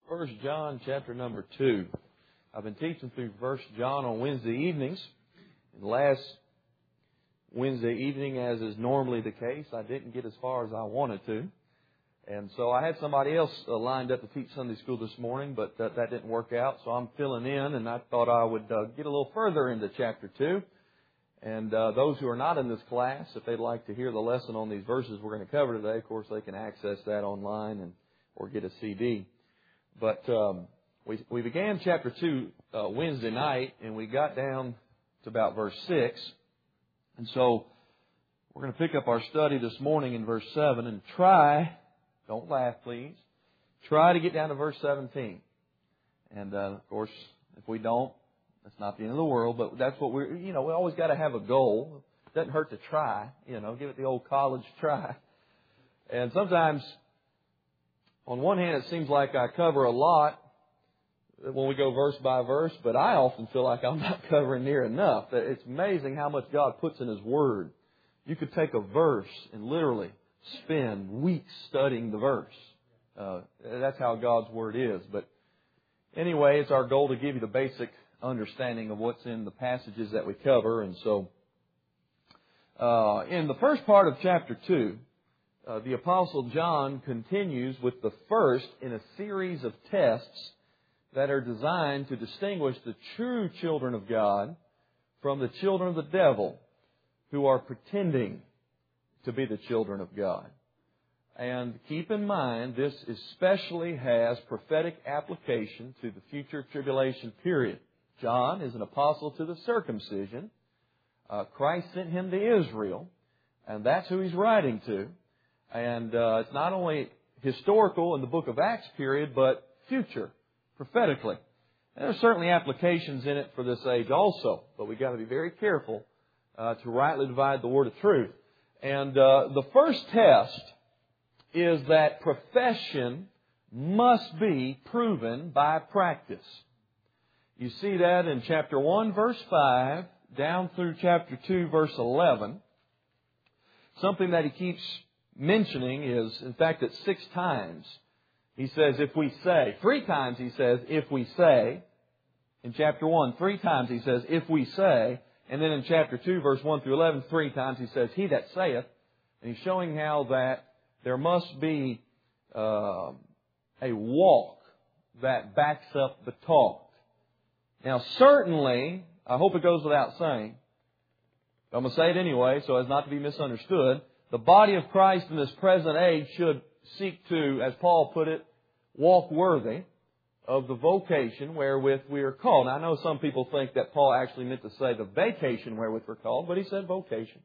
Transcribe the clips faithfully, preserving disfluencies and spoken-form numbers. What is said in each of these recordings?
First John chapter number two. I've been teaching through First John on Wednesday evenings. And last Wednesday evening, as is normally the case, I didn't get as far as I wanted to. And so I had somebody else uh, lined up to teach Sunday school this morning, but that, that didn't work out. So I'm filling in, and I thought I would uh, get a little further into chapter two. And uh, those who are not in this class, if they'd like to hear the lesson on these verses we're going to cover today, of course, they can access that online and or get a C D. But um, we we began chapter two uh, Wednesday night, and we got down to about verse six. And so we're going to pick up our study this morning in verse seven and try, don't laugh please, try to get down to verse seventeen. And uh, of course, if we don't, that's not the end of the world, but that's what we're, you know, we always got to have a goal. It doesn't hurt to try, you know, give it the old college try. And sometimes, on one hand, it seems like I cover a lot when we go verse by verse, but I often feel like I'm not covering near enough. It's amazing how much God puts in His Word. You could take a verse and literally spend weeks studying the verse. Uh, that's how God's Word is. But anyway, it's our goal to give you the basic understanding of what's in the passages that we cover. And so, uh, in the first part of chapter two, uh, the Apostle John continues with the first in a series of tests that are designed to distinguish the true children of God from the children of the devil who are pretending to be the children of God. And keep in mind, this especially has prophetic application to the future tribulation period. John is an apostle to the circumcision. Uh, Christ sent him to Israel, and that's who he's writing to. And uh, it's not only historical in the book of Acts period, but future, prophetically. And there's certainly applications in it for this age also, but we've got to be very careful uh, to rightly divide the word of truth. And uh, the first test is that profession must be proven by practice. You see that in chapter one, verse five, down through chapter two, verse eleven. Something that he keeps mentioning is, in fact, it's six times. He says, if we say, three times he says, if we say. In chapter one, three times he says, if we say. And then in chapter two, verse one through eleven, three times he says, he that saith. And he's showing how that there must be uh, a walk that backs up the talk. Now, certainly, I hope it goes without saying, but I'm going to say it anyway so as not to be misunderstood, the body of Christ in this present age should seek to, as Paul put it, walk worthy of the vocation wherewith we are called. Now, I know some people think that Paul actually meant to say the vacation wherewith we're called, but he said vocation.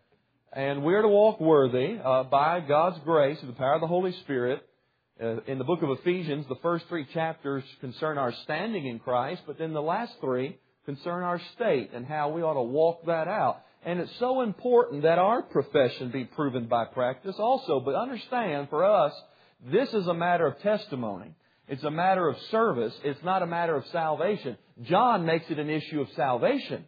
And we're to walk worthy uh, by God's grace through the power of the Holy Spirit. Uh, in the book of Ephesians, the first three chapters concern our standing in Christ, but then the last three concern our state and how we ought to walk that out. And it's so important that our profession be proven by practice also. But understand, for us, this is a matter of testimony. It's a matter of service. It's not a matter of salvation. John makes it an issue of salvation.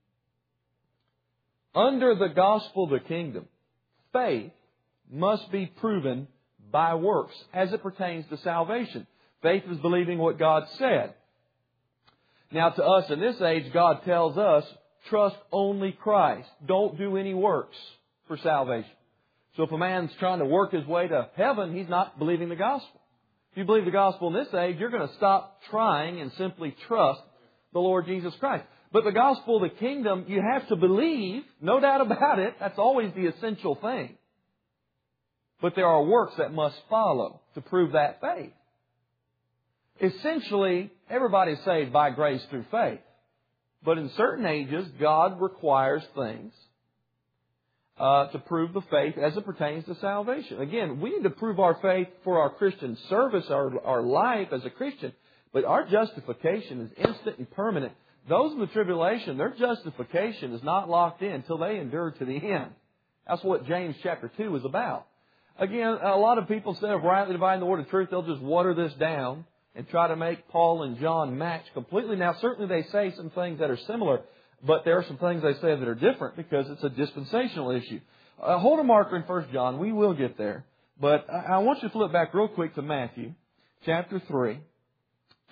Under the gospel of the kingdom, faith must be proven by works as it pertains to salvation. Faith is believing what God said. Now to us in this age, God tells us, trust only Christ. Don't do any works for salvation. So if a man's trying to work his way to heaven, he's not believing the gospel. If you believe the gospel in this age, you're going to stop trying and simply trust the Lord Jesus Christ. But the gospel of the kingdom, you have to believe, no doubt about it. That's always the essential thing. But there are works that must follow to prove that faith. Essentially, everybody's saved by grace through faith. But in certain ages, God requires things uh, to prove the faith as it pertains to salvation. Again, we need to prove our faith for our Christian service, our, our life as a Christian. But our justification is instant and permanent. Those in the tribulation, their justification is not locked in until they endure to the end. That's what James chapter two is about. Again, a lot of people, instead of rightly dividing the word of truth, they'll just water this down and try to make Paul and John match completely. Now, certainly they say some things that are similar, but there are some things they say that are different because it's a dispensational issue. Uh, hold a marker in First John. We will get there. But I, I want you to flip back real quick to Matthew chapter three.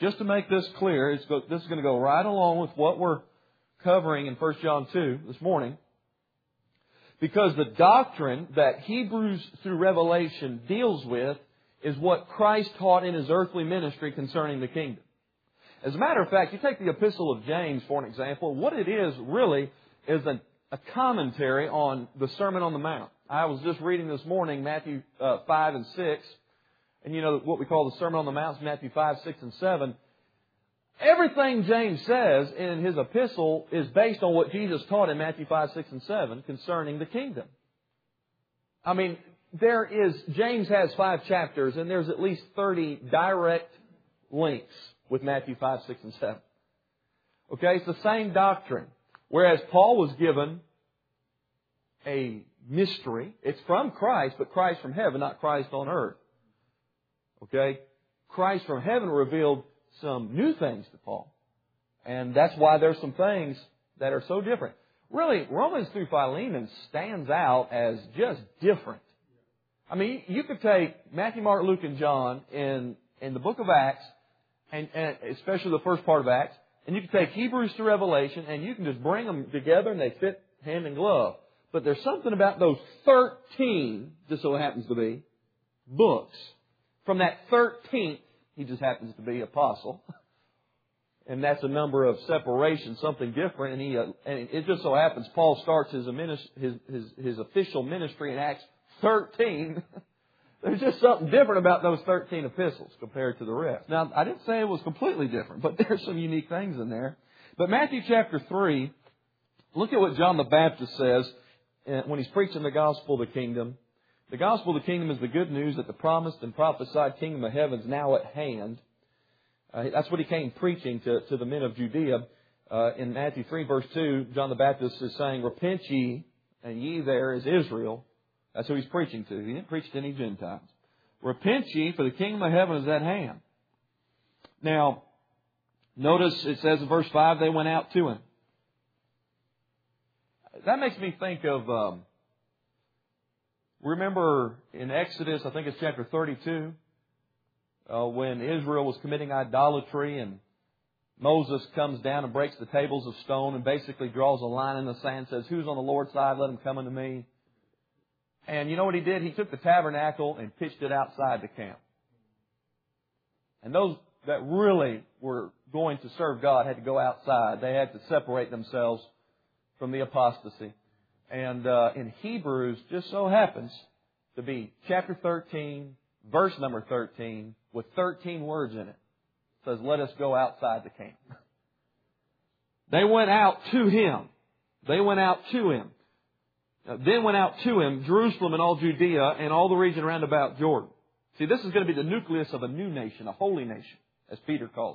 just to make this clear, it's go, this is going to go right along with what we're covering in First John two this morning. Because the doctrine that Hebrews through Revelation deals with is what Christ taught in His earthly ministry concerning the kingdom. As a matter of fact, you take the Epistle of James for an example. What it is really is a, a commentary on the Sermon on the Mount. I was just reading this morning Matthew uh, five and six. And you know what we call the Sermon on the Mount is Matthew five, six, and seven. Everything James says in his epistle is based on what Jesus taught in Matthew five, six, and seven concerning the kingdom. I mean, there is, James has five chapters, and there's at least thirty direct links with Matthew five, six, and seven. Okay, it's the same doctrine. Whereas Paul was given a mystery. It's from Christ, but Christ from heaven, not Christ on earth. Okay? Christ from heaven revealed some new things to Paul. And that's why there's some things that are so different. Really, Romans through Philemon stands out as just different. I mean, you could take Matthew, Mark, Luke, and John in, in the book of Acts, and, and especially the first part of Acts, and you could take Hebrews to Revelation, and you can just bring them together and they fit hand in glove. But there's something about those thirteen, just so it happens to be, books. From that thirteenth, he just happens to be apostle. And that's a number of separation, something different. And he, uh, and it just so happens Paul starts his, his, his, his official ministry in Acts thirteen. There's just something different about those thirteen epistles compared to the rest. Now, I didn't say it was completely different, but there's some unique things in there. But Matthew chapter three, look at what John the Baptist says when he's preaching the gospel of the kingdom. The gospel of the kingdom is the good news that the promised and prophesied kingdom of heaven is now at hand. Uh, that's what he came preaching to, to the men of Judea. Uh, in Matthew three, verse two, John the Baptist is saying, "Repent ye, and ye there is Israel." That's who he's preaching to. He didn't preach to any Gentiles. "Repent ye, for the kingdom of heaven is at hand." Now, notice it says in verse five, they went out to him. That makes me think of, um, remember in Exodus, I think it's chapter thirty-two, uh, when Israel was committing idolatry and Moses comes down and breaks the tables of stone and basically draws a line in the sand, says, "Who's on the Lord's side? Let him come unto me." And you know what he did? He took the tabernacle and pitched it outside the camp. And those that really were going to serve God had to go outside. They had to separate themselves from the apostasy. And uh, in Hebrews, just so happens to be chapter thirteen, verse number thirteen, with thirteen words in it. It says, "Let us go outside the camp." They went out to him. They went out to him. Then went out to him, Jerusalem and all Judea and all the region round about Jordan. See, this is going to be the nucleus of a new nation, a holy nation, as Peter calls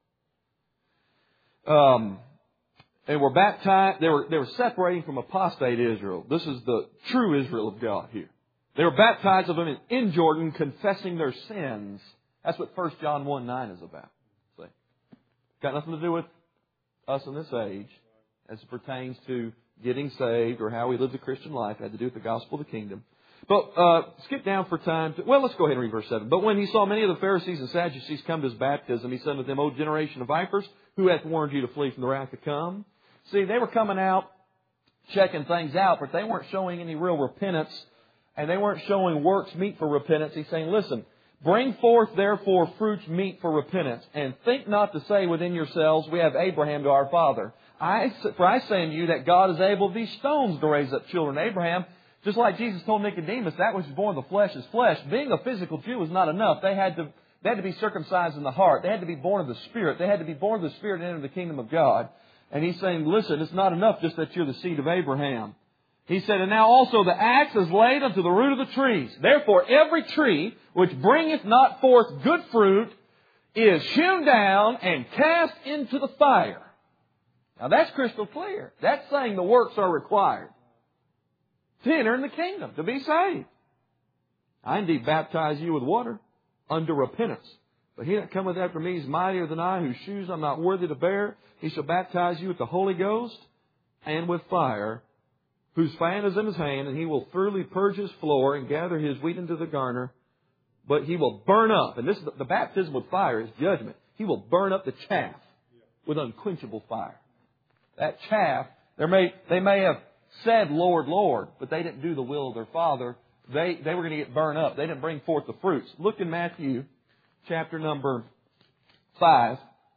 it. Um, they were baptized, they were, they were separating from apostate Israel. This is the true Israel of God here. They were baptized of them in Jordan, confessing their sins. That's what First John one nine is about. See? Got nothing to do with us in this age as it pertains to getting saved or how we live the Christian life. It had to do with the gospel of the kingdom. But uh, skip down for time. To, well, let's go ahead and read verse seven. "But when he saw many of the Pharisees and Sadducees come to his baptism, he said unto them, O generation of vipers, who hath warned you to flee from the wrath to come?" See, they were coming out, checking things out, but they weren't showing any real repentance, and they weren't showing works meet for repentance. He's saying, listen, "Bring forth therefore fruits meet for repentance, and think not to say within yourselves, We have Abraham to our father. I, for I say unto you that God is able of these stones to raise up children to Abraham." Just like Jesus told Nicodemus, that which is born of the flesh is flesh. Being a physical Jew was not enough. They had to, they had to be circumcised in the heart. They had to be born of the Spirit. They had to be born of the Spirit and enter the kingdom of God. And he's saying, listen, it's not enough just that you're the seed of Abraham. He said, "And now also the axe is laid unto the root of the trees. Therefore every tree which bringeth not forth good fruit is hewn down and cast into the fire." Now that's crystal clear. That's saying the works are required to enter in the kingdom, to be saved. "I indeed baptize you with water unto repentance. But he that cometh after me is mightier than I, whose shoes I'm not worthy to bear. He shall baptize you with the Holy Ghost and with fire, whose fan is in his hand, and he will thoroughly purge his floor and gather his wheat into the garner. But he will burn up." And this is the baptism with fire is judgment. He will burn up the chaff with unquenchable fire. That chaff, there may, they may have said, Lord, Lord, but they didn't do the will of their Father. They, they were going to get burned up. They didn't bring forth the fruits. Look in Matthew chapter number five.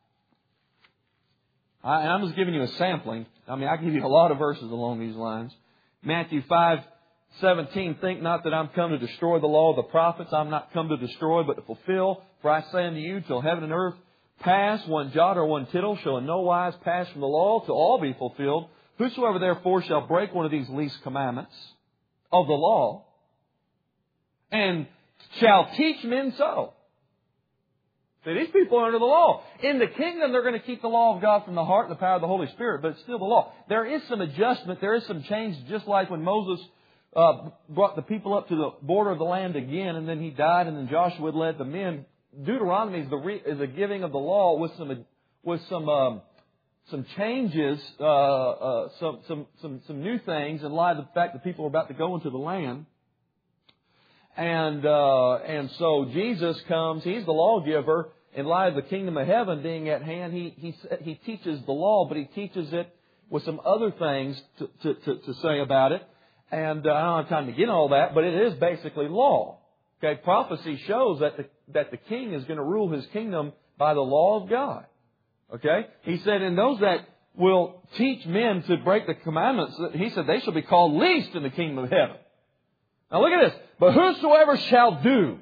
I, I'm just giving you a sampling. I mean, I can give you a lot of verses along these lines. Matthew five seventeen, think not that I'm come to destroy the law of the prophets. I'm not come to destroy, but to fulfill. For I say unto you, till heaven and earth pass, one jot or one tittle shall in no wise pass from the law, till all be fulfilled. Whosoever therefore shall break one of these least commandments of the law, and shall teach men so. See, these people are under the law. In the kingdom, they're going to keep the law of God from the heart and the power of the Holy Spirit, but it's still the law. There is some adjustment. There is some change, just like when Moses uh, brought the people up to the border of the land again, and then he died, and then Joshua led the men. Deuteronomy is the re, is a giving of the law with some with some um, some changes, uh, uh, some some some some new things in light of the fact that people are about to go into the land. And uh, and so Jesus comes. He's the lawgiver. In light of the kingdom of heaven being at hand, he he he teaches the law, but he teaches it with some other things to to, to, to say about it. And uh, I don't have time to get all that, but it is basically law. Okay, prophecy shows that the that the king is going to rule his kingdom by the law of God. Okay, he said, and those that will teach men to break the commandments, he said they shall be called least in the kingdom of heaven. Now look at this. But whosoever shall do,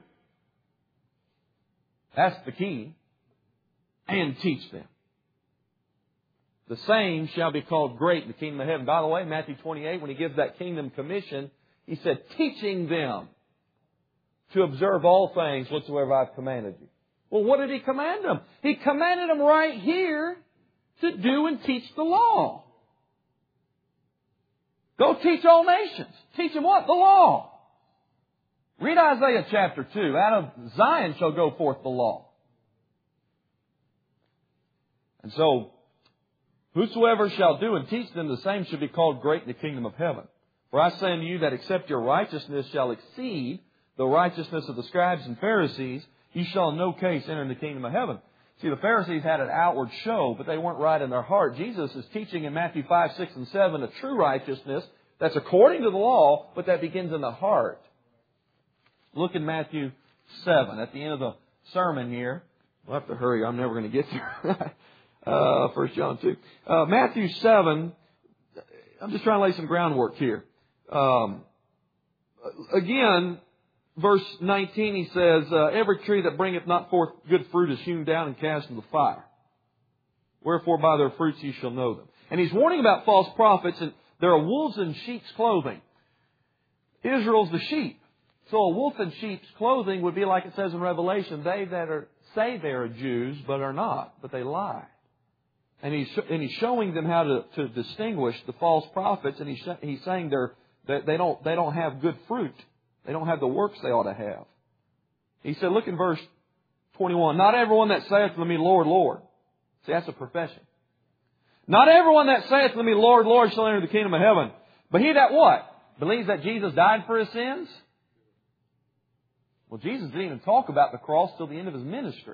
that's the key, and teach them, the same shall be called great in the kingdom of heaven. By the way, Matthew twenty-eight, when he gives that kingdom commission, he said, teaching them to observe all things whatsoever I've commanded you. Well, what did he command them? He commanded them right here to do and teach the law. Go teach all nations. Teach them what? The law. Read Isaiah chapter two. Out of Zion shall go forth the law. And so, whosoever shall do and teach them, the same shall be called great in the kingdom of heaven. For I say unto you that except your righteousness shall exceed the righteousness of the scribes and Pharisees, you shall in no case enter in the kingdom of heaven. See, the Pharisees had an outward show, but they weren't right in their heart. Jesus is teaching in Matthew five, six, and seven a true righteousness that's according to the law, but that begins in the heart. Look in Matthew seven, at the end of the sermon here. We'll have to hurry. I'm never going to get there. uh, First John two. Uh, Matthew seven, I'm just trying to lay some groundwork here. Um, again, verse nineteen, he says, uh, every tree that bringeth not forth good fruit is hewn down and cast into the fire. Wherefore by their fruits ye shall know them. And he's warning about false prophets, and there are wolves in sheep's clothing. Israel's the sheep. So a wolf in sheep's clothing would be like it says in Revelation, they that are say they are Jews, but are not, but they lie. And he's, and he's showing them how to, to distinguish the false prophets, and he's, he's saying they're, they, they, don't, they don't have good fruit. They don't have the works they ought to have. He said, look in verse twenty-one, not everyone that saith unto me, Lord, Lord. See, that's a profession. Not everyone that saith unto me, Lord, Lord, shall enter the kingdom of heaven. But he that what? Believes that Jesus died for his sins? Well, Jesus didn't even talk about the cross till the end of his ministry.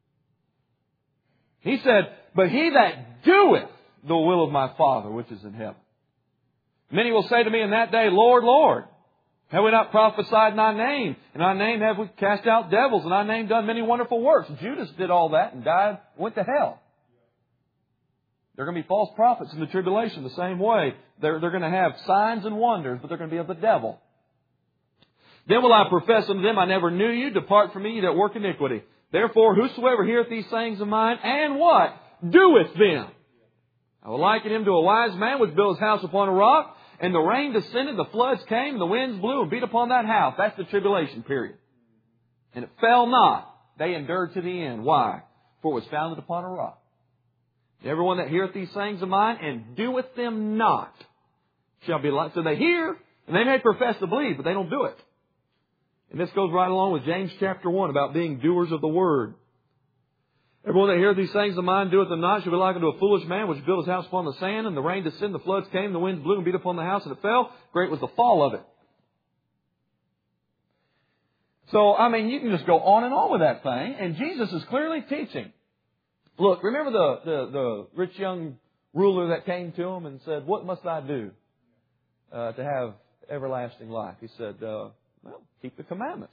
He said, but he that doeth the will of my Father which is in heaven. Many will say to me in that day, Lord, Lord, have we not prophesied in thy name? In thy name have we cast out devils? In thy name done many wonderful works. Judas did all that and died, went to hell. There are going to be false prophets in the tribulation the same way. They're, they're going to have signs and wonders, but they're going to be of the devil. Then will I profess unto them, I never knew you. Depart from me, ye that work iniquity. Therefore, whosoever heareth these sayings of mine, and what? Doeth them. I will liken him to a wise man which built his house upon a rock, and the rain descended, the floods came, the winds blew and beat upon that house. That's the tribulation period. And it fell not. They endured to the end. Why? For it was founded upon a rock. Everyone that heareth these sayings of mine, and doeth them not, shall be like. So they hear, and they may profess to believe, but they don't do it. And this goes right along with James chapter one about being doers of the word. Everyone that heareth these things of mine doeth them not shall be like unto a foolish man which built his house upon the sand, and the rain descended, the floods came, the winds blew and beat upon the house, and it fell. Great was the fall of it. So, I mean, you can just go on and on with that thing, and Jesus is clearly teaching Look, remember the, the, the rich young ruler that came to him and said, what must I do uh, to have everlasting life? He said, uh, well, keep the commandments.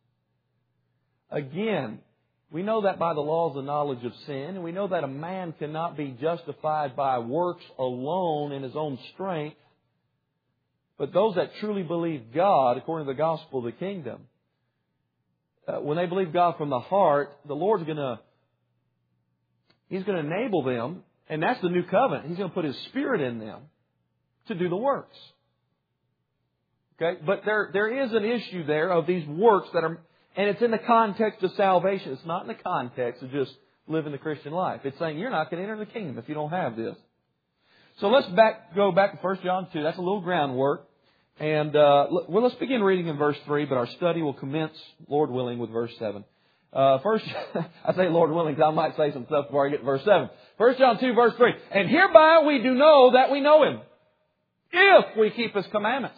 Again, we know that by the laws of knowledge of sin, and we know that a man cannot be justified by works alone in his own strength. But those that truly believe God, according to the gospel of the kingdom, uh, when they believe God from the heart, the Lord's going to, He's going to enable them, and that's the new covenant. He's going to put His Spirit in them to do the works. Okay? But there, there is an issue there of these works that are, and it's in the context of salvation. It's not in the context of just living the Christian life. It's saying you're not going to enter the kingdom if you don't have this. So let's back, go back to First John two. That's a little groundwork. And uh, well, let's begin reading in verse three, but our study will commence, Lord willing, with verse seven. Uh, first, I say Lord willing because I might say some stuff before I get to verse seven. First John two, verse three. And hereby we do know that we know Him, if we keep His commandments.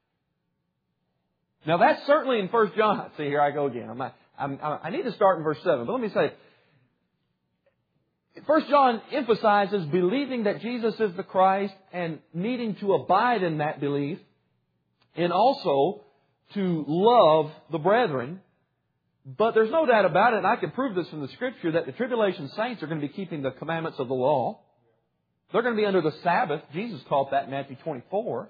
Now that's certainly in First John. See, here I go again. I'm, I'm, I need to start in verse seven, but let me say, First John emphasizes believing that Jesus is the Christ and needing to abide in that belief, and also to love the brethren. But there's no doubt about it, and I can prove this from the Scripture, that the tribulation saints are going to be keeping the commandments of the law. They're going to be under the Sabbath. Jesus taught that in Matthew twenty-four.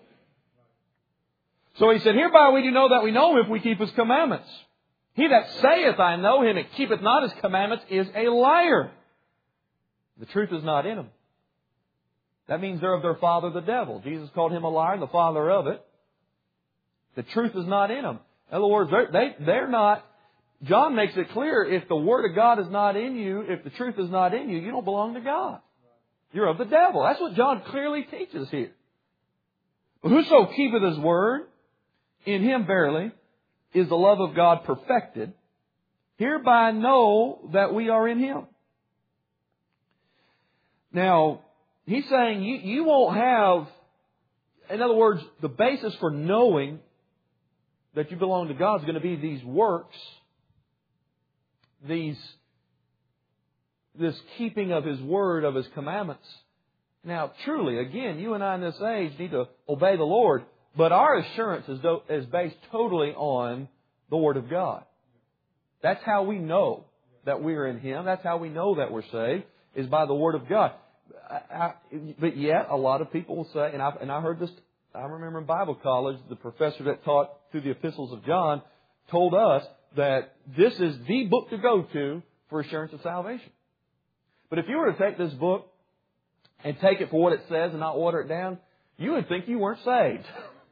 So He said, hereby we do know that we know Him if we keep His commandments. He that saith, I know Him, and keepeth not His commandments, is a liar. The truth is not in him. That means they're of their father, the devil. Jesus called him a liar, the father of it. The truth is not in them. In other words, they're, they, they're not... John makes it clear, if the Word of God is not in you, if the truth is not in you, you don't belong to God. You're of the devil. That's what John clearly teaches here. But whoso keepeth His Word, in him verily is the love of God perfected. Hereby know that we are in Him. Now, he's saying you, you won't have, in other words, the basis for knowing that you belong to God is going to be these works, these, this keeping of His Word, of His commandments. Now, truly, again, you and I in this age need to obey the Lord, but our assurance is, do, is based totally on the Word of God. That's how we know that we're in Him. That's how we know that we're saved, is by the Word of God. I, I, but yet, a lot of people will say, and I, and I heard this, I remember in Bible college, the professor that taught through the epistles of John told us that this is the book to go to for assurance of salvation. But if you were to take this book and take it for what it says and not water it down, you would think you weren't saved.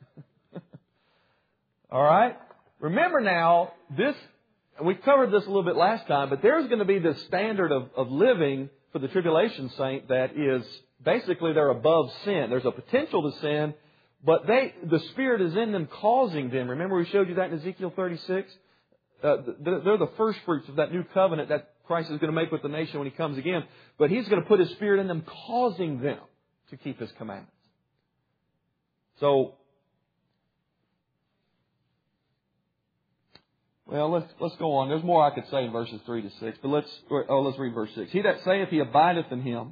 All right? Remember now, this, we covered this a little bit last time, but there's going to be this standard of, of living for the tribulation saint that is basically they're above sin. There's a potential to sin, but they the Spirit is in them causing them. Remember we showed you that in Ezekiel thirty-six? Uh, they're the first fruits of that new covenant that Christ is going to make with the nation when He comes again. But He's going to put His Spirit in them, causing them to keep His commandments. So, well, let's let's go on. There's more I could say in verses three to six, but let's oh let's read verse six. He that saith he abideth in Him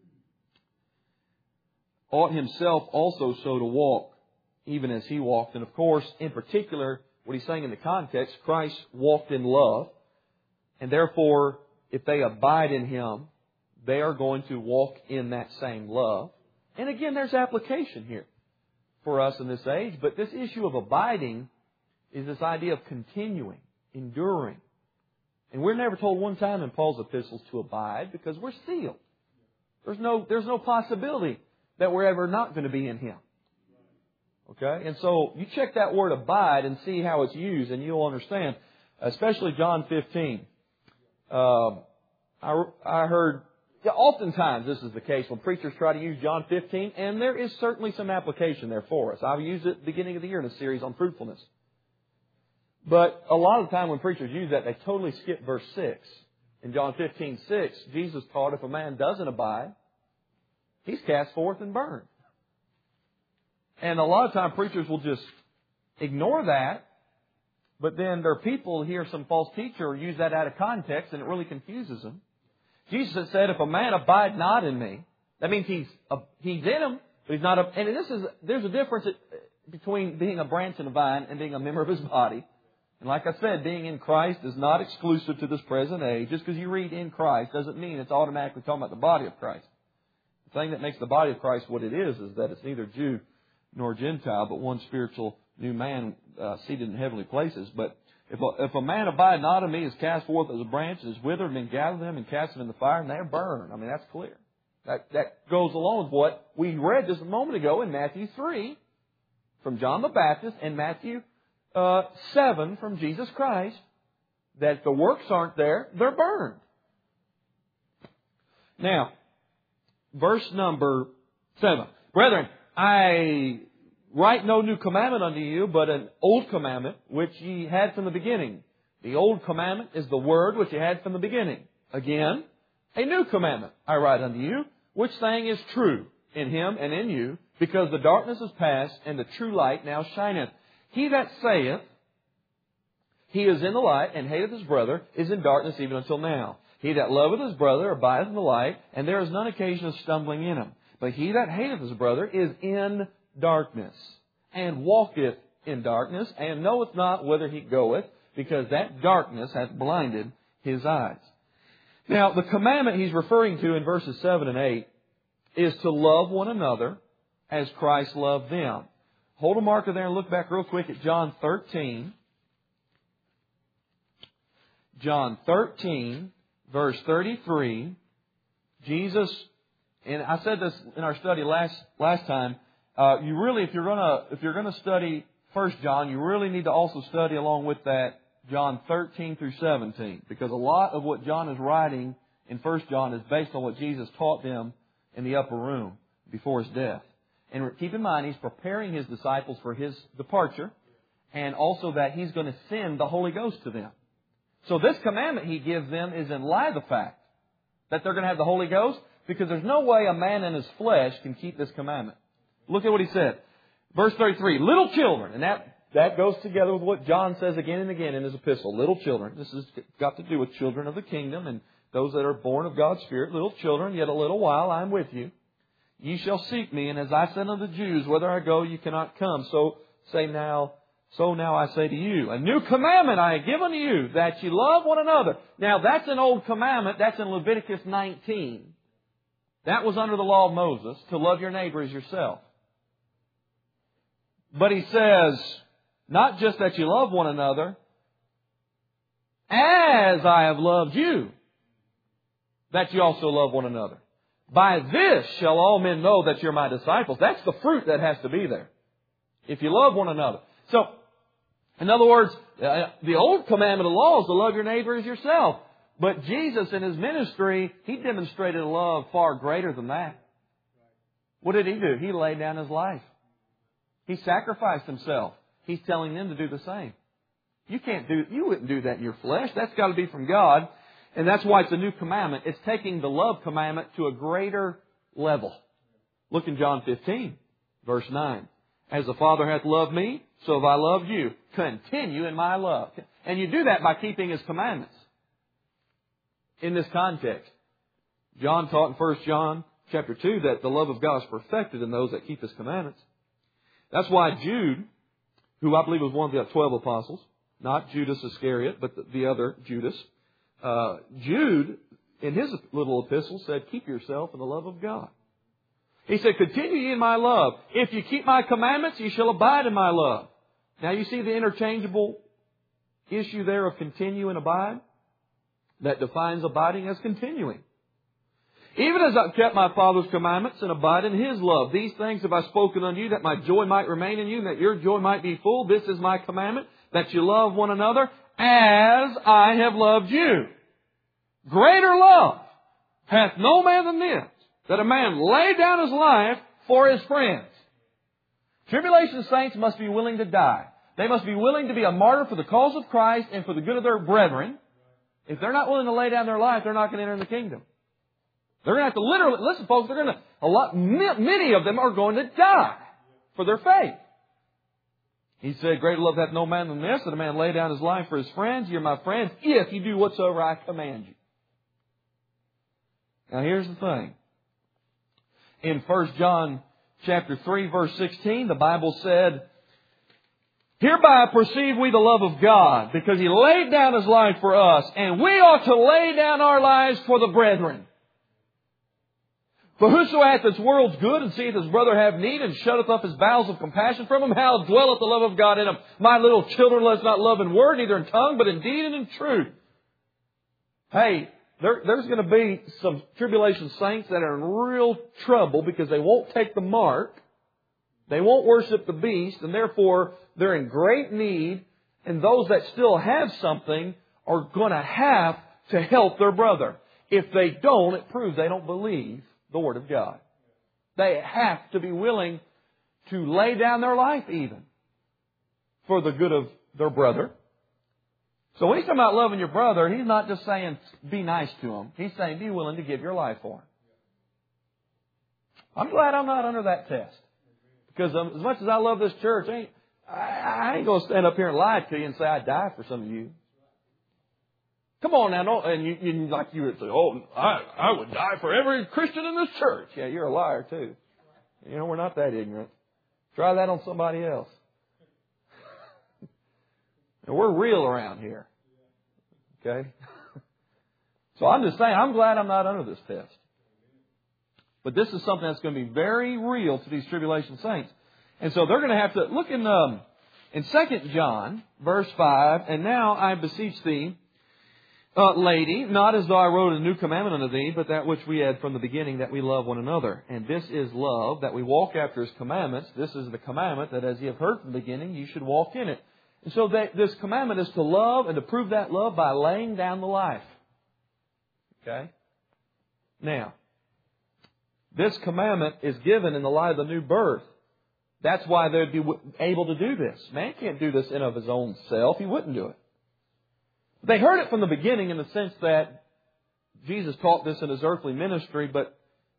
ought himself also so to walk, even as He walked. And of course, in particular, what he's saying in the context, Christ walked in love, and therefore, if they abide in Him, they are going to walk in that same love. And again, there's application here for us in this age. But this issue of abiding is this idea of continuing, enduring. And we're never told one time in Paul's epistles to abide because we're sealed. There's no, there's no possibility that we're ever not going to be in Him. Okay? And so you check that word abide and see how it's used and you'll understand. Especially John fifteen. Uh, I, I heard, yeah, oftentimes this is the case when preachers try to use John fifteen, and there is certainly some application there for us. I've used it at the beginning of the year in a series on fruitfulness. But a lot of the time when preachers use that, they totally skip verse six. In John fifteen six, Jesus taught if a man doesn't abide, he's cast forth and burned. And a lot of time preachers will just ignore that, but then their people hear some false teacher use that out of context and it really confuses them. Jesus had said, if a man abide not in me, that means he's uh, he's in him, but he's not. A, and this is there's a difference between being a branch in a vine and being a member of His body. And like I said, being in Christ is not exclusive to this present age. Just because you read in Christ doesn't mean it's automatically talking about the body of Christ. The thing that makes the body of Christ what it is is that it's neither Jew nor Gentile, but one spiritual new man uh, seated in heavenly places. But if a, if a man abide not in me, is cast forth as a branch, is withered, and gather them and cast them in the fire, and they're burned. I mean, that's clear. That, that goes along with what we read just a moment ago in Matthew three from John the Baptist and Matthew uh, seven from Jesus Christ, that if the works aren't there, they're burned. Now, verse number seven. Brethren, I write no new commandment unto you, but an old commandment which ye had from the beginning. The old commandment is the word which ye had from the beginning. Again, a new commandment I write unto you, which thing is true in Him and in you, because the darkness is past, and the true light now shineth. He that saith, he is in the light, and hateth his brother, is in darkness even until now. He that loveth his brother abideth in the light, and there is none occasion of stumbling in him. But he that hateth his brother is in darkness, and walketh in darkness, and knoweth not whither he goeth, because that darkness hath blinded his eyes. Now, the commandment he's referring to in verses seven and eight is to love one another as Christ loved them. Hold a marker there and look back real quick at John thirteen. John thirteen, verse thirty-three. Jesus, and I said this in our study last last time. Uh, you really, if you're gonna if you're gonna study First John, you really need to also study along with that John thirteen through seventeen, because a lot of what John is writing in First John is based on what Jesus taught them in the upper room before His death. And keep in mind, He's preparing His disciples for His departure, and also that He's going to send the Holy Ghost to them. So this commandment He gives them is in light of the fact that they're going to have the Holy Ghost, because there's no way a man in his flesh can keep this commandment. Look at what He said. Verse thirty-three, little children, and that That goes together with what John says again and again in his epistle. Little children. This has got to do with children of the kingdom and those that are born of God's Spirit. Little children, yet a little while I am with you. Ye shall seek me, and as I said unto the Jews, whither I go, ye cannot come. So say now, so now I say to you, a new commandment I have given to you, that ye love one another. Now that's an old commandment. That's in Leviticus nineteen. That was under the law of Moses, to love your neighbor as yourself. But He says, not just that you love one another, as I have loved you, that you also love one another. By this shall all men know that you're my disciples. That's the fruit that has to be there. If you love one another. So, in other words, uh, the old commandment of the law is to love your neighbor as yourself. But Jesus in His ministry, He demonstrated a love far greater than that. What did He do? He laid down His life. He sacrificed Himself. He's telling them to do the same. You can't do, you wouldn't do that in your flesh. That's got to be from God. And that's why it's a new commandment. It's taking the love commandment to a greater level. Look in John fifteen, verse nine. As the Father hath loved me, so have I loved you. Continue in my love. And you do that by keeping His commandments. In this context, John taught in First John chapter two that the love of God is perfected in those that keep His commandments. That's why Jude, who I believe was one of the twelve apostles, not Judas Iscariot, but the, the other Judas, uh, Jude, in his little epistle, said, keep yourself in the love of God. He said, continue ye in my love. If you keep my commandments, ye shall abide in my love. Now you see the interchangeable issue there of continue and abide? That defines abiding as continuing. Even as I've kept my Father's commandments and abide in His love. These things have I spoken unto you, that my joy might remain in you, and that your joy might be full. This is my commandment, that you love one another as I have loved you. Greater love hath no man than this, that a man lay down his life for his friends. Tribulation saints must be willing to die. They must be willing to be a martyr for the cause of Christ and for the good of their brethren. If they're not willing to lay down their life, they're not going to enter in the kingdom. They're going to have to literally, listen folks, they're going to, a lot, many of them are going to die for their faith. He said, greater love hath no man than this, that a man lay down his life for his friends. You're my friends if you do whatsoever I command you. Now here's the thing. In First John chapter three, verse sixteen, the Bible said, "Hereby perceive we the love of God, because He laid down His life for us, and we ought to lay down our lives for the brethren. For whoso hath this world's good, and seeth his brother have need, and shutteth up his bowels of compassion from him, how dwelleth the love of God in him? My little children, let us not love in word, neither in tongue, but in deed and in truth." Hey, there, there's going to be some tribulation saints that are in real trouble because they won't take the mark. They won't worship the beast, and therefore they're in great need. And those that still have something are going to have to help their brother. If they don't, it proves they don't believe the Word of God. They have to be willing to lay down their life even for the good of their brother. So when he's talking about loving your brother, he's not just saying be nice to him. He's saying be willing to give your life for him. I'm glad I'm not under that test. Because as much as I love this church, I ain't, I ain't going to stand up here and lie to you and say I'd die for some of you. Come on now, don't, and you, you like you would say, "Oh, I, I would die for every Christian in this church." Yeah, you're a liar too. You know, we're not that ignorant. Try that on somebody else. And we're real around here. Okay? So I'm just saying, I'm glad I'm not under this test. But this is something that's going to be very real to these tribulation saints. And so they're going to have to look in um, in Second John, verse five, "And now I beseech thee, Uh, lady, not as though I wrote a new commandment unto thee, but that which we had from the beginning, that we love one another. And this is love, that we walk after His commandments. This is the commandment, that as ye have heard from the beginning, you should walk in it." And so that this commandment is to love, and to prove that love by laying down the life. Okay? Now, this commandment is given in the light of the new birth. That's why they'd be able to do this. Man can't do this in of his own self. He wouldn't do it. They heard it from the beginning in the sense that Jesus taught this in His earthly ministry, but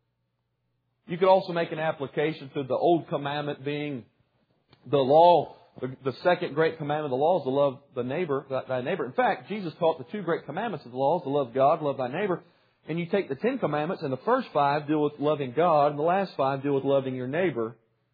you could also make an application to the old commandment being the law, the, the second great commandment of the law is to love the neighbor, thy neighbor. In fact, Jesus taught the two great commandments of the law is to love God, love thy neighbor. And you take the Ten Commandments, and the first five deal with loving God, and the last five deal with loving your neighbor.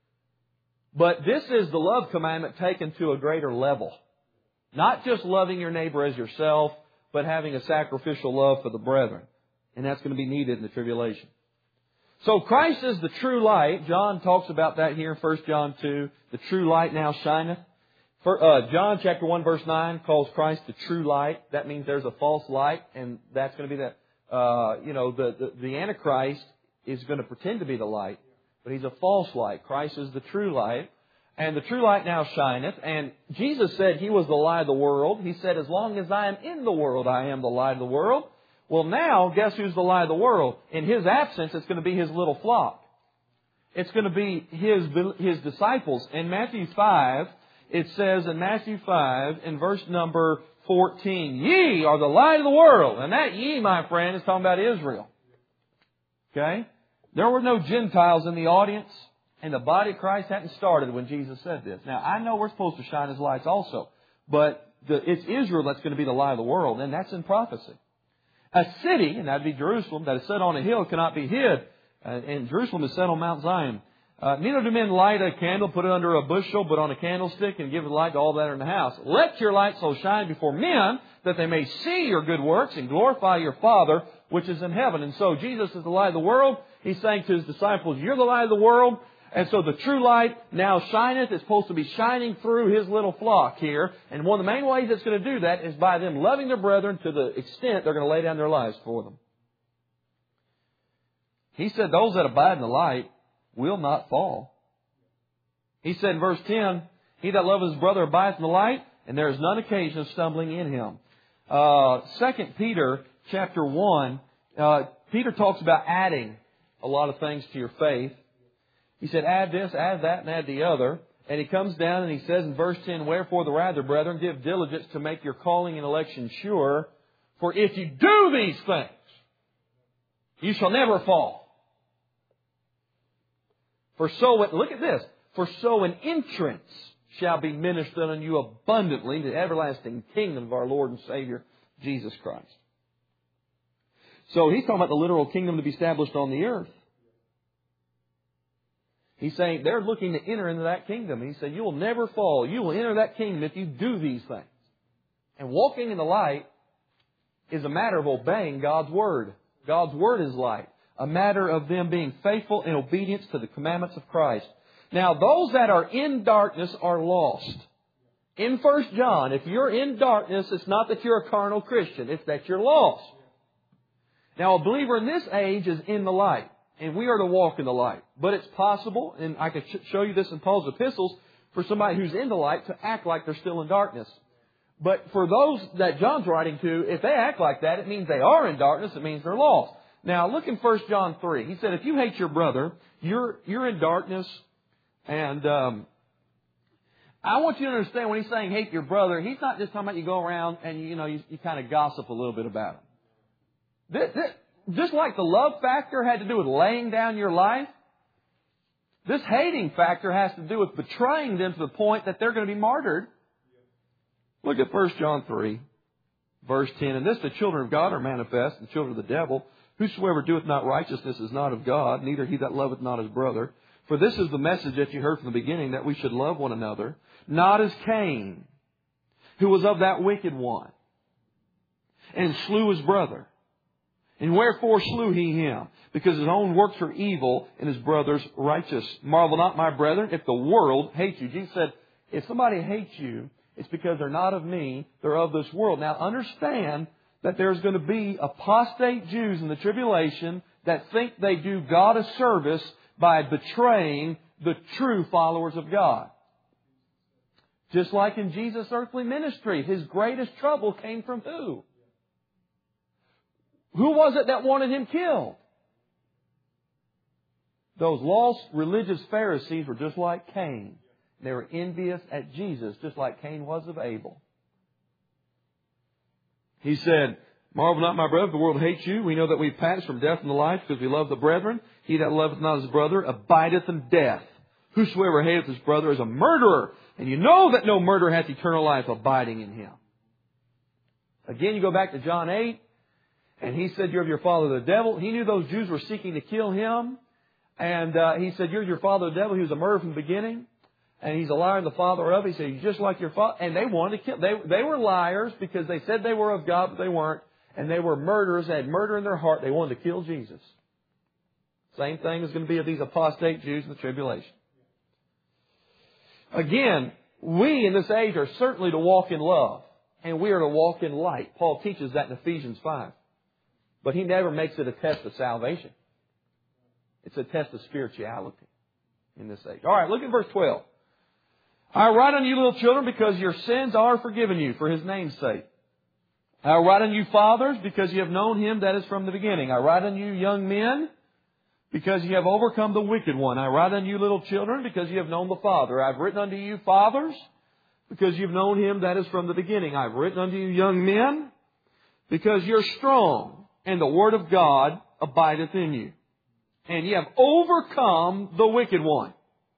But this is the love commandment taken to a greater level. Not just loving your neighbor as yourself, but having a sacrificial love for the brethren. And that's going to be needed in the tribulation. So Christ is the true light. John talks about that here in First John two. The true light now shineth. For, uh, John chapter one verse nine calls Christ the true light. That means there's a false light, and that's going to be that, uh, you know, the, the, the Antichrist is going to pretend to be the light, but he's a false light. Christ is the true light. And the true light now shineth. And Jesus said He was the light of the world. He said, as long as I am in the world, I am the light of the world. Well, now, guess who's the light of the world? In His absence, it's going to be His little flock. It's going to be His, His disciples. In Matthew five, it says in Matthew five, in verse number fourteen, "Ye are the light of the world." And that ye, my friend, is talking about Israel. Okay? There were no Gentiles in the audience. And the body of Christ hadn't started when Jesus said this. Now, I know we're supposed to shine as lights also. But the, it's Israel that's going to be the light of the world. And that's in prophecy. A city, and that would be Jerusalem, that is set on a hill cannot be hid. Uh, and Jerusalem is set on Mount Zion. Uh, Neither do men light a candle, put it under a bushel, but on a candlestick, and give it light to all that are in the house. Let your light so shine before men, that they may see your good works and glorify your Father which is in heaven. And so Jesus is the light of the world. He's saying to His disciples, you're the light of the world. And so the true light now shineth. It's supposed to be shining through His little flock here. And one of the main ways it's going to do that is by them loving their brethren to the extent they're going to lay down their lives for them. He said, those that abide in the light will not fall. He said in verse ten, he that loveth his brother abideth in the light, and there is none occasion of stumbling in him. Uh, Second Peter chapter one, uh, Peter talks about adding a lot of things to your faith. He said, add this, add that, and add the other. And he comes down and he says in verse ten, wherefore the rather, brethren, give diligence to make your calling and election sure. For if you do these things, you shall never fall. For so, look at this, for so an entrance shall be ministered unto you abundantly to the everlasting kingdom of our Lord and Savior, Jesus Christ. So he's talking about the literal kingdom to be established on the earth. He's saying they're looking to enter into that kingdom. He said, you will never fall. You will enter that kingdom if you do these things. And walking in the light is a matter of obeying God's Word. God's Word is light. A matter of them being faithful in obedience to the commandments of Christ. Now, those that are in darkness are lost. In First John, if you're in darkness, it's not that you're a carnal Christian. It's that you're lost. Now, a believer in this age is in the light. And we are to walk in the light. But it's possible, and I could show you this in Paul's epistles, for somebody who's in the light to act like they're still in darkness. But for those that John's writing to, if they act like that, it means they are in darkness. It means they're lost. Now, look in First John three. He said, if you hate your brother, you're you're in darkness. And um, I want you to understand when he's saying hate your brother, he's not just talking about you go around and you know you, you kind of gossip a little bit about him. This, this, just like the love factor had to do with laying down your life, this hating factor has to do with betraying them to the point that they're going to be martyred. Look at First John three, verse ten. And this the children of God are manifest, the children of the devil. Whosoever doeth not righteousness is not of God, neither he that loveth not his brother. For this is the message that you heard from the beginning, that we should love one another, not as Cain, who was of that wicked one, and slew his brother. And wherefore slew he him? Because his own works are evil, and his brother's righteous. Marvel not, my brethren, if the world hates you. Jesus said, if somebody hates you, it's because they're not of me, they're of this world. Now understand that there's going to be apostate Jews in the tribulation that think they do God a service by betraying the true followers of God. Just like in Jesus' earthly ministry, His greatest trouble came from who? Who was it that wanted Him killed? Those lost religious Pharisees were just like Cain. They were envious at Jesus, just like Cain was of Abel. He said, marvel not, my brother, if the world hates you. We know that we pass from death into life because we love the brethren. He that loveth not his brother abideth in death. Whosoever hateth his brother is a murderer. And you know that no murderer hath eternal life abiding in him. Again, you go back to John eight. And he said, you're of your father the devil. He knew those Jews were seeking to kill him. And uh, he said, you're your father the devil. He was a murderer from the beginning. And he's a liar and the father of it. He said, you're just like your father. And they wanted to kill. They, they were liars because they said they were of God, but they weren't. And they were murderers. They had murder in their heart. They wanted to kill Jesus. Same thing is going to be of these apostate Jews in the tribulation. Again, we in this age are certainly to walk in love. And we are to walk in light. Paul teaches that in Ephesians five. But he never makes it a test of salvation. It's a test of spirituality in this age. All right, look at verse twelve. I write unto you, little children, because your sins are forgiven you for His name's sake. I write unto you, fathers, because you have known Him that is from the beginning. I write unto you, young men, because you have overcome the wicked one. I write unto you, little children, because you have known the Father. I've written unto you, fathers, because you've known Him that is from the beginning. I've written unto you, young men, because you're strong, and the Word of God abideth in you. And you have overcome the wicked one.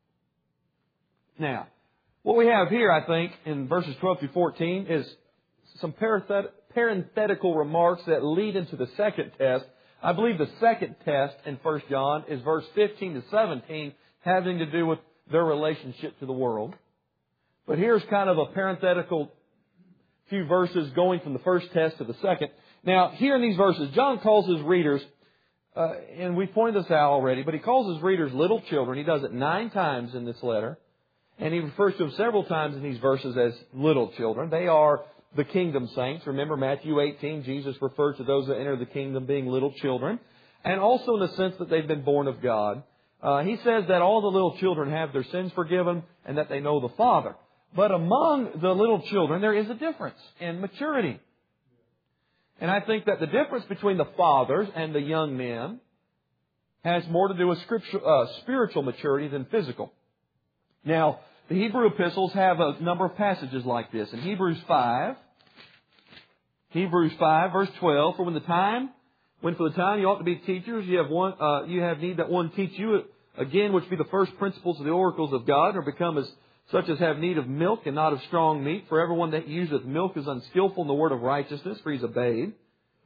Now, what we have here, I think, in verses twelve through fourteen is some parenthetical remarks that lead into the second test. I believe the second test in First John is verse fifteen to seventeen, having to do with their relationship to the world. But here's kind of a parenthetical few verses going from the first test to the second. Now, here in these verses, John calls his readers, uh, and we pointed this out already, but he calls his readers little children. He does it nine times in this letter. And he refers to them several times in these verses as little children. They are the kingdom saints. Remember Matthew eighteen, Jesus referred to those that enter the kingdom being little children. And also in the sense that they've been born of God. Uh, he says that all the little children have their sins forgiven and that they know the Father. But among the little children, there is a difference in maturity. And I think that the difference between the fathers and the young men has more to do with scripture, uh, spiritual maturity than physical. Now, the Hebrew epistles have a number of passages like this. In Hebrews five, Hebrews five, verse twelve, for when the time, when for the time you ought to be teachers, you have one, uh, you have need that one teach you again, which be the first principles of the oracles of God, or become as such as have need of milk and not of strong meat. For everyone that useth milk is unskillful in the word of righteousness, for he's a babe.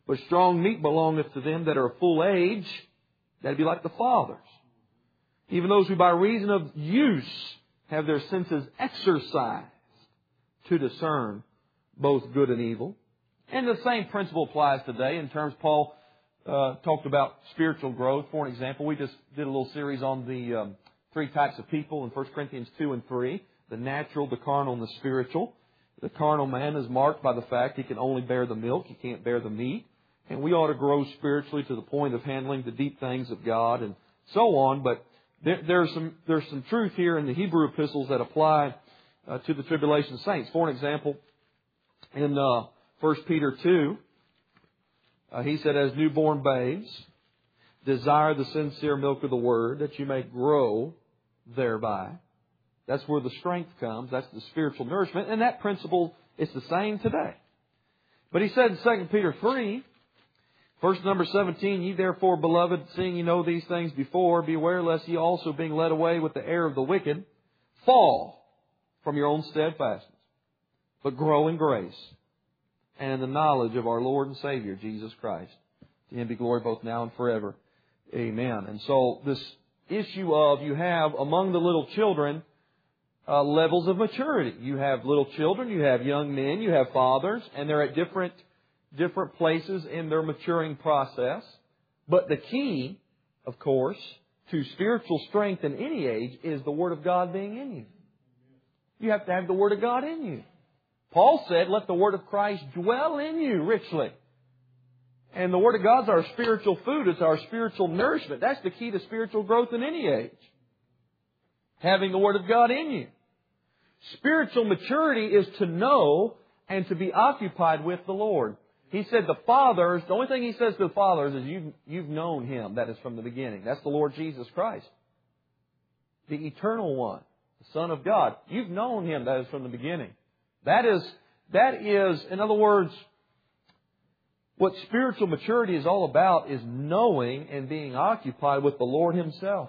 But strong meat belongeth to them that are of full age, that'd be like the fathers. Even those who by reason of use have their senses exercised to discern both good and evil. And the same principle applies today in terms Paul uh, talked about spiritual growth. For an example, we just did a little series on the um, three types of people in First Corinthians two and three. The natural, the carnal, and the spiritual. The carnal man is marked by the fact he can only bear the milk, he can't bear the meat. And we ought to grow spiritually to the point of handling the deep things of God and so on. But there, there's some there's some truth here in the Hebrew epistles that apply uh, to the tribulation saints. For an example, in uh, First Peter two, uh, he said, as newborn babes, desire the sincere milk of the Word, that you may grow thereby. That's where the strength comes. That's the spiritual nourishment. And that principle is the same today. But he said in Second Peter three, verse number seventeen, ye therefore, beloved, seeing ye know these things before, beware lest ye also, being led away with the error of the wicked, fall from your own steadfastness, but grow in grace and in the knowledge of our Lord and Savior, Jesus Christ. To Him be glory both now and forever. Amen. And so this issue of you have among the little children uh, levels of maturity. You have little children, you have young men, you have fathers, and they're at different different places in their maturing process. But the key, of course, to spiritual strength in any age is the Word of God being in you. You have to have the Word of God in you. Paul said, let the Word of Christ dwell in you richly. And the Word of God's our spiritual food. It's our spiritual nourishment. That's the key to spiritual growth in any age. Having the Word of God in you. Spiritual maturity is to know and to be occupied with the Lord. He said the fathers, the only thing He says to the fathers is you've, you've known Him. That is from the beginning. That's the Lord Jesus Christ. The eternal one. The Son of God. You've known Him. That is from the beginning. That is, that is, in other words, what spiritual maturity is all about is knowing and being occupied with the Lord Himself.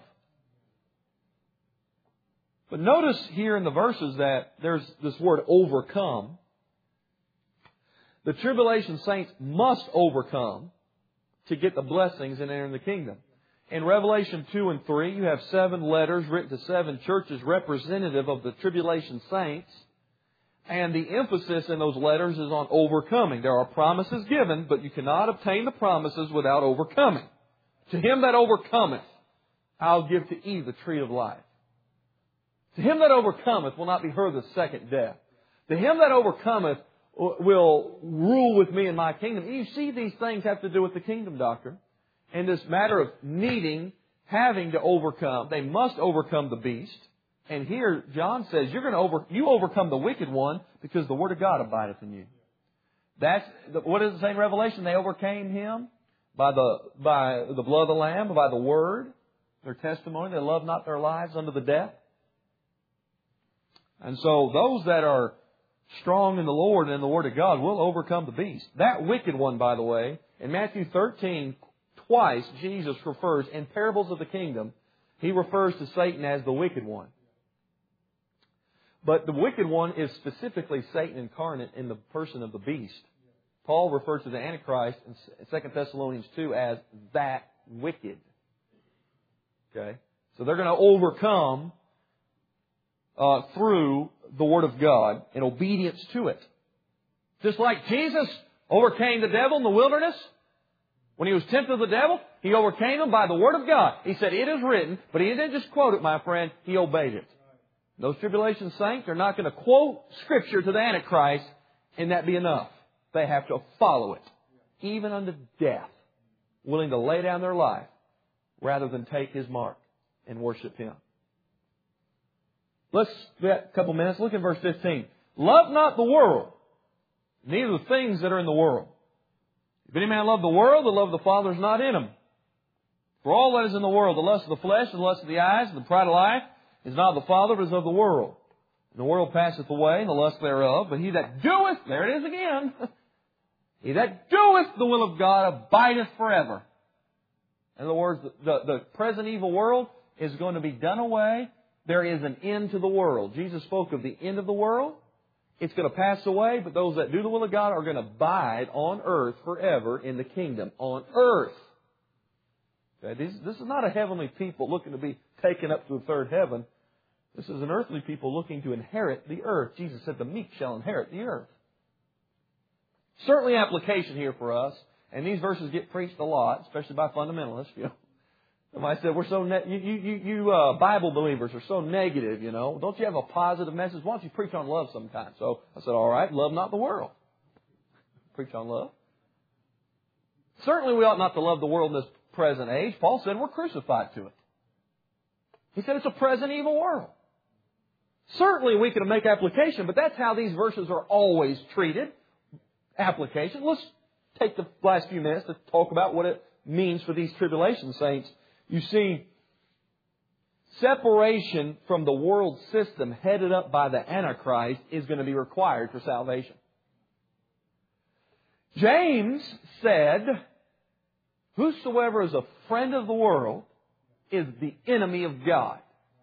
But notice here in the verses that there's this word overcome. The tribulation saints must overcome to get the blessings and enter in the kingdom. In Revelation two and three, you have seven letters written to seven churches representative of the tribulation saints. And the emphasis in those letters is on overcoming. There are promises given, but you cannot obtain the promises without overcoming. To him that overcometh, I'll give to Eve the tree of life. To him that overcometh will not be heard the second death. To him that overcometh will rule with me in my kingdom. You see, these things have to do with the kingdom doctrine. And this matter of needing, having to overcome. They must overcome the beast. And here, John says, you're going to over, you overcome the wicked one because the Word of God abideth in you. That's, what does it say in Revelation? They overcame Him by the, by the blood of the Lamb, by the Word, their testimony. They loved not their lives unto the death. And so those that are strong in the Lord and in the Word of God will overcome the beast. That wicked one, by the way, in Matthew thirteen, twice Jesus refers, in parables of the kingdom, He refers to Satan as the wicked one. But the wicked one is specifically Satan incarnate in the person of the beast. Paul refers to the Antichrist in Second Thessalonians two as that wicked. Okay? So they're going to overcome uh, through the Word of God in obedience to it. Just like Jesus overcame the devil in the wilderness. When He was tempted of the devil, He overcame him by the Word of God. He said, it is written, but He didn't just quote it, my friend. He obeyed it. Those tribulation saints are not going to quote Scripture to the Antichrist and that be enough. They have to follow it, even unto death, willing to lay down their life rather than take His mark and worship Him. Let's get a couple minutes. Look at verse fifteen. Love not the world, neither the things that are in the world. If any man love the world, the love of the Father is not in him. For all that is in the world, the lust of the flesh, and the lust of the eyes, and the pride of life, is not of the Father, but is of the world. And the world passeth away, and the lust thereof. But he that doeth, there it is again, he that doeth the will of God abideth forever. In other words, the, the present evil world is going to be done away. There is an end to the world. Jesus spoke of the end of the world. It's going to pass away, but those that do the will of God are going to abide on earth forever in the kingdom. On earth. Okay, this, this is not a heavenly people looking to be taken up to the third heaven. This is an earthly people looking to inherit the earth. Jesus said the meek shall inherit the earth. Certainly application here for us. And these verses get preached a lot, especially by fundamentalists. You know, somebody said, "We're so ne- you you you uh, Bible believers are so negative. You know, don't you have a positive message? Why don't you preach on love sometime?" So I said, "All right, love not the world. Preach on love." Certainly, we ought not to love the world in this present age. Paul said we're crucified to it. He said it's a present evil world. Certainly, we can make application, but that's how these verses are always treated. Application. Let's take the last few minutes to talk about what it means for these tribulation saints. You see, separation from the world system headed up by the Antichrist is going to be required for salvation. James said, "Whosoever is a friend of the world is the enemy of God."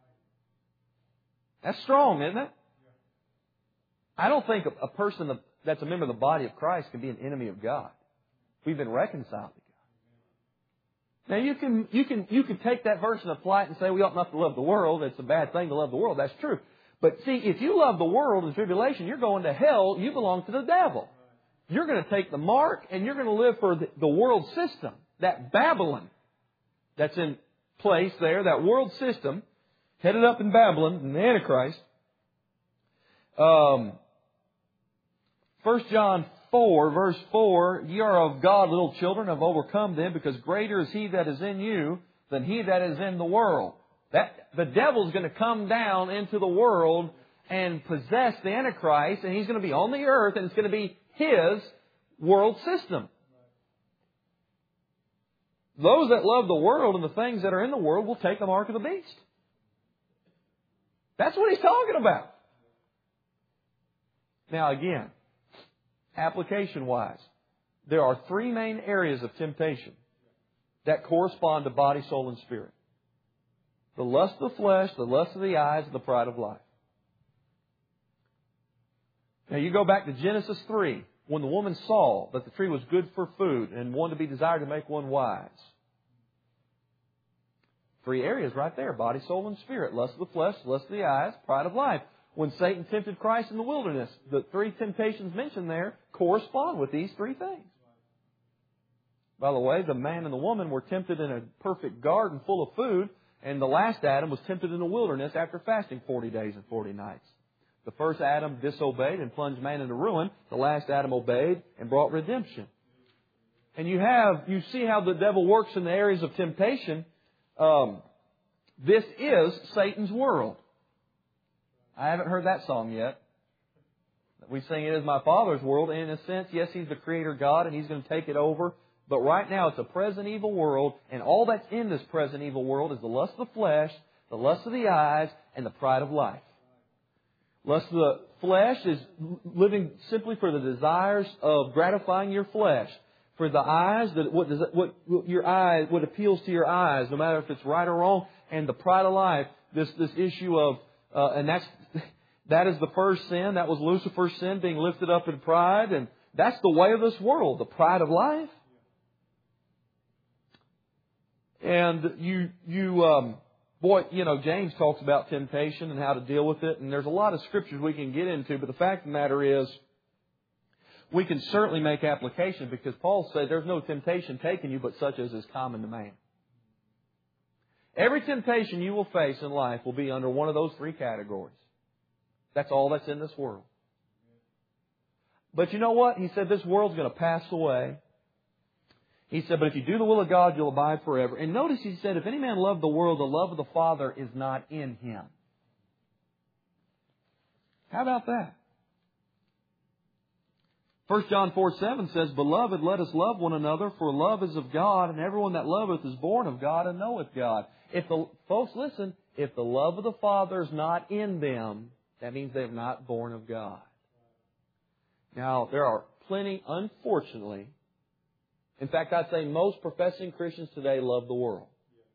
That's strong, isn't it? I don't think a person that's a member of the body of Christ can be an enemy of God. We've been reconciled to God. Now you can you can you can take that verse and apply it and say we ought not to love the world. It's a bad thing to love the world. That's true. But see, if you love the world in tribulation, you're going to hell. You belong to the devil. You're going to take the mark and you're going to live for the, the world system, that Babylon that's in place there, that world system headed up in Babylon, in the Antichrist. Um, First John four, verse four, "Ye are of God, little children, have overcome them, because greater is He that is in you than he that is in the world." That the devil's going to come down into the world and possess the Antichrist, and he's going to be on the earth, and it's going to be his world system. Those that love the world and the things that are in the world will take the mark of the beast. That's what he's talking about. Now again, application-wise, there are three main areas of temptation that correspond to body, soul, and spirit. The lust of the flesh, the lust of the eyes, and the pride of life. Now you go back to Genesis three, when the woman saw that the tree was good for food and one to be desired to make one wise. Three areas right there, body, soul, and spirit. Lust of the flesh, lust of the eyes, pride of life. When Satan tempted Christ in the wilderness, the three temptations mentioned there correspond with these three things. By the way, the man and the woman were tempted in a perfect garden full of food, and the last Adam was tempted in the wilderness after fasting forty days and forty nights. The first Adam disobeyed and plunged man into ruin. The last Adam obeyed and brought redemption. And you have, you see how the devil works in the areas of temptation. Um, this is Satan's world. I haven't heard that song yet. We sing "It is my Father's world." And in a sense, yes, He's the Creator God and He's going to take it over. But right now it's a present evil world. And all that's in this present evil world is the lust of the flesh, the lust of the eyes, and the pride of life. Lust of the flesh is living simply for the desires of gratifying your flesh. For the eyes, that what does it, what your eye, what appeals to your eyes, no matter if it's right or wrong. And the pride of life, this this issue of Uh, and that's that is the first sin. That was Lucifer's sin, being lifted up in pride. And that's the way of this world, the pride of life. And you, you, um, boy, you know, James talks about temptation and how to deal with it. And there's a lot of scriptures we can get into. But the fact of the matter is, we can certainly make application, because Paul said there's no temptation taken you but such as is common to man. Every temptation you will face in life will be under one of those three categories. That's all that's in this world. But you know what? He said this world's going to pass away. He said, but if you do the will of God, you'll abide forever. And notice he said, if any man love the world, the love of the Father is not in him. How about that? First John four seven says, Beloved, let us love one another, for love is of God, and everyone that loveth is born of God and knoweth God. If the, folks, listen, if the love of the Father is not in them, that means they have not born of God. Now, there are plenty, unfortunately, in fact, I'd say most professing Christians today love the world.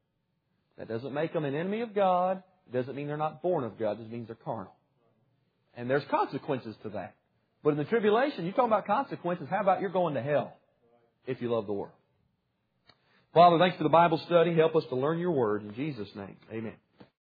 That doesn't make them an enemy of God. It doesn't mean they're not born of God. It just means they're carnal. And there's consequences to that. But in the tribulation, you're talking about consequences. How about you're going to hell if you love the world? Father, thanks for the Bible study. Help us to learn your word. In Jesus' name, amen.